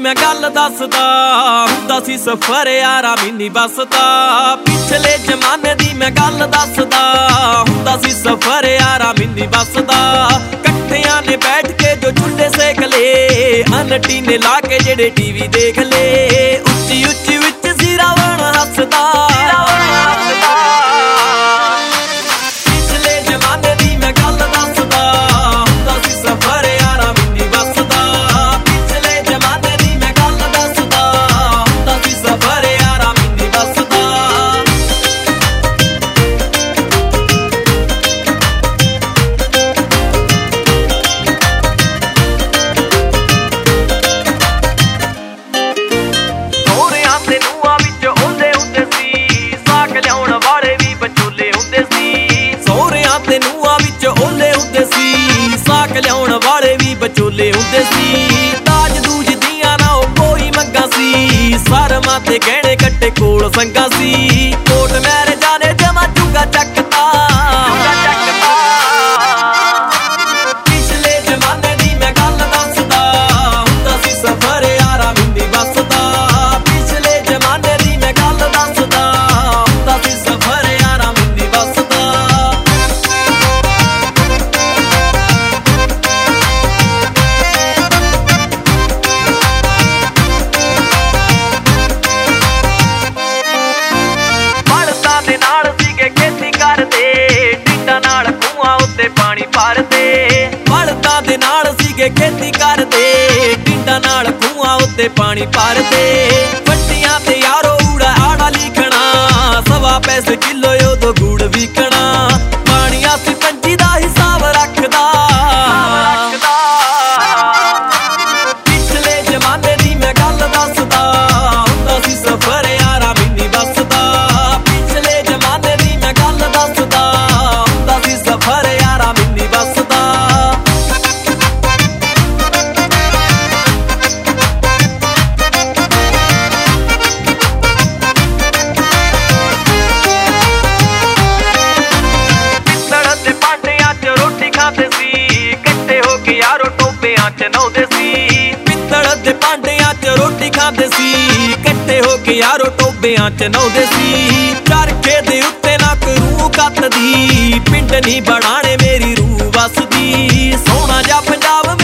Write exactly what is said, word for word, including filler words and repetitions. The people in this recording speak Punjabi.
मैं गल दसदा हुंदा सी सफर यारा मिनी बस दा। पिछले जमाने दी मैं गल दसदा हुंदा सी सफर यारा मिनी बस दा। कट्ठियां ने बैठ के जो चुल्हे सेक ले, अनटी ने ला के जेड़े टीवी देख ले। उच्ची उच्ची विच सी रावण हसदा। पिछले जमाने दी मैं गल दसदा हुंदा सी सफर यारा मिनी बस दा। पिछले जमाने दी मैं गल दसदा हुंदा सी सफर यारा मिनी बस दा। ਸਹੁਰਿਆਂ ਤੇ ਨੂੰਹਾਂ ਵਿੱਚ ਓਲੇ ਹੁੰਦੇ ਸੀ, ਸਾਕ ਲਿਆਉਣ ਵਾਲੇ ਵੀ ਵਿਚੋਲੇ ਹੁੰਦੇ ਸੀ। ਸਹੁਰਿਆਂ ਤੇ ਨੂੰਹਾਂ ਵਿੱਚ ਓਲੇ ਹੁੰਦੇ ਸੀ, ਸਾਕ ਲਿਆਉਣ ਵਾਲੇ ਵੀ ਵਿਚੋਲੇ ਹੁੰਦੇ ਸੀ। ਦਾਜ ਦੂਜ ਦੀਆਂ ਨਾ ਉਹ ਕੋਈ ਮੰਗਾ ਸੀ, ਸਰਮਾਂ ਤੇ ਗਹਿਣੇ ਕੱਟੇ ਕੋਲ ਸੰਗਾ ਸੀ। ਕੋਟ ਮੈਰਿਜਾਂ ਨੇ ਜਮਾ ਚੁੰਗਾ ਚੱਕਤਾ। ਪਿਛਲੇ ਜਮਾਨੇ ਦੀ ਮੈਂ ਗੱਲ ਦੱਸਦਾ ਹੁੰਦਾ ਸੀ ਸਫਰ ਯਾਰਾ ਮਿੰਨੀ ਬੱਸ ਦਾ। ਪਿਛਲੇ ਜਮਾਨੇ ਦੀ ਮੈਂ ਗੱਲ ਦੱਸਦਾ ਹੁੰਦਾ ਸੀ ਸਫਰ ਯਾਰਾ ਮਿੰਨੀ ਬੱਸ ਦਾ। ਬਲਦਾਂ ਦੇ ਨਾਲ ਸੀਗੇ ਖੇਤੀ ਕਰਦੇ, ਟਿੰਡਾਂ ਨਾਲ ਖੂਹਾਂ ਉੱਤੇ ਪਾਣੀ ਭਰਦੇ। ਬਲਦਾਂ ਦੇ ਨਾਲ ਸੀਗੇ ਖੇਤੀ ਕਰਦੇ, ਟਿੰਡਾਂ ਨਾਲ ਖੂਹਾਂ ਉੱਤੇ ਪਾਣੀ ਭਰਦੇ। ਵੱਟੀਆਂ ਤੇ ਯਾਰੋ ਊੜਾ ਆੜਾ ਲਿਖਣਾ, ਸਵਾ ਪੈਸੇ ਕਿਲੋ ਉਦੋਂ ਗੂੜ ਵਿਕਣਾ। ਪਾਣੀਆਂ ਸੀ ਪੰਜੀ ਦਾ ਹਿਸਾਬ ਰੱਖਦਾ। ਪਿਛਲੇ ਜਮਾਨੇ ਦੀ ਮੈਂ ਗੱਲ ਦੱਸਦਾ ਹੁੰਦਾ ਸੀ ਸਫਰ ਯਾਰਾ ਮਿੰਨੀ ਬੱਸ ਦਾ। ਪਿਛਲੇ ਜਮਾਨੇ ਦੀ ਮੈਂ ਗੱਲ ਦੱਸਦਾ ਹੁੰਦਾ ਸੀ ਸਫਰ ਯਾਰਾ ਮਿੰਨੀ ਬੱਸ ਦਾ। ਪਿੱਤਲ ਦੇ ਭਾਂਡਿਆਂ 'ਚ ਰੋਟੀ ਖਾਂਦੇ ਸੀ, ਇਕੱਠੇ ਹੋ ਕੇ ਯਾਰੋ ਟੋਬਿਆਂ 'ਚ ਨਹਾਉਂਦੇ ਸੀ। ਪਿੱਤਲ ਦੇ ਭਾਂਡਿਆਂ 'ਚ ਰੋਟੀ ਖਾਂਦੇ ਸੀ, ਇਕੱਠੇ ਹੋ ਕੇ ਯਾਰੋ ਟੋਬਿਆਂ 'ਚ ਨਹਾਉਂਦੇ ਸੀ। ਚਰਖੇ ਦੇ ਉੱਤੇ ਨਾ ਕਰੂ ਕੱਤਦੀ, ਪਿੰਡ ਨਹੀਂ ਬਣਾਣੇ ਮੇਰੀ ਰੂਹ ਵਸਦੀ। ਸੋਹਣਾ ਜਿਹਾ ਪੰਜਾਬ